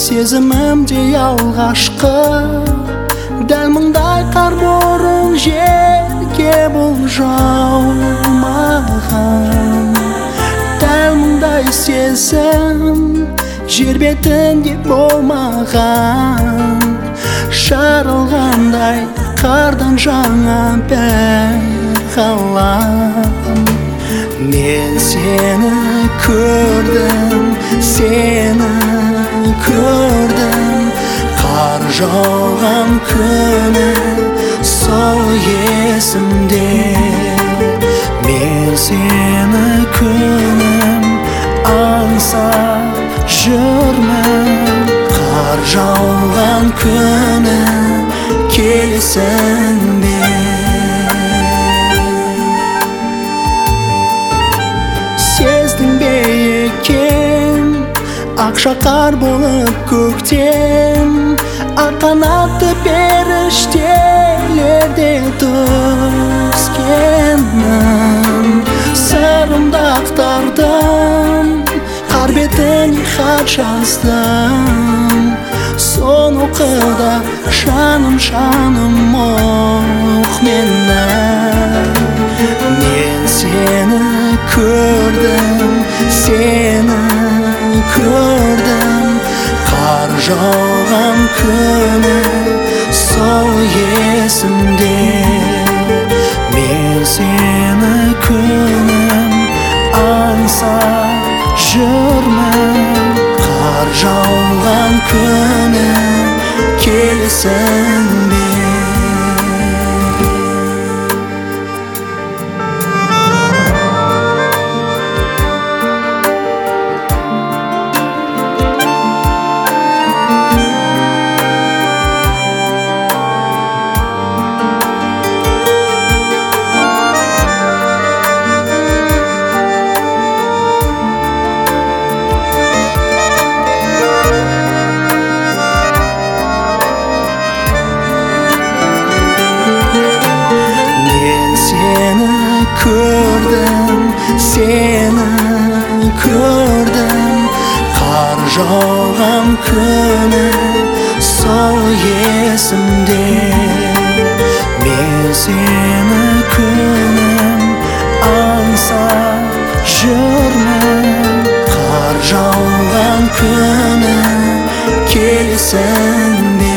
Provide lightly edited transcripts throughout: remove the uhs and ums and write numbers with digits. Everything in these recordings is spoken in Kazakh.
сезімімде алғашқы дәл мұндай қар бұрын жерге бұл жаумаған. Дәл мұндай сезім жер бетінде болмаған. Жарылғандай қардан жаңа бір ғалам. Мен сені көрдім, сені көрдім, қар жауған күні сол есімде. Мен сені күнім аңсап жүрмін, қар жауған күні келесің бе? Сездің бе екен ақша қар болып көктем, ақ қанатты періштелерде түскенмін. Сырымды ақтардым, қар бетіне хат жаздым. Соны оқыда жаным оқ мені. Мен сені көрдім, сені көрдім, қар жауған күні сол есімде. Мен сені күнім аңсап жүрмін, қар жауған күні келесің бе? Көрдім, сені көрдім, қар жауған күні сол есімде. Мен сені күнім аңсап жүрмін, қар жауған күні келесің бе?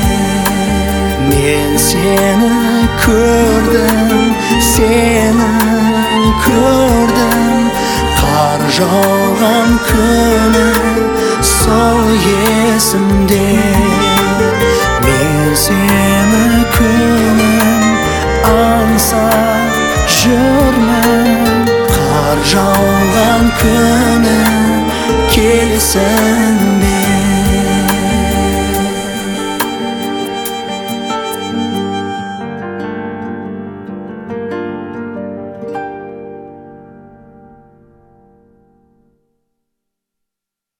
Мен сені көрдім, сені көрдім, қар жауған күні сол есімде. Мен сені күнім аңсап жүрмін, қар жауған күні келесің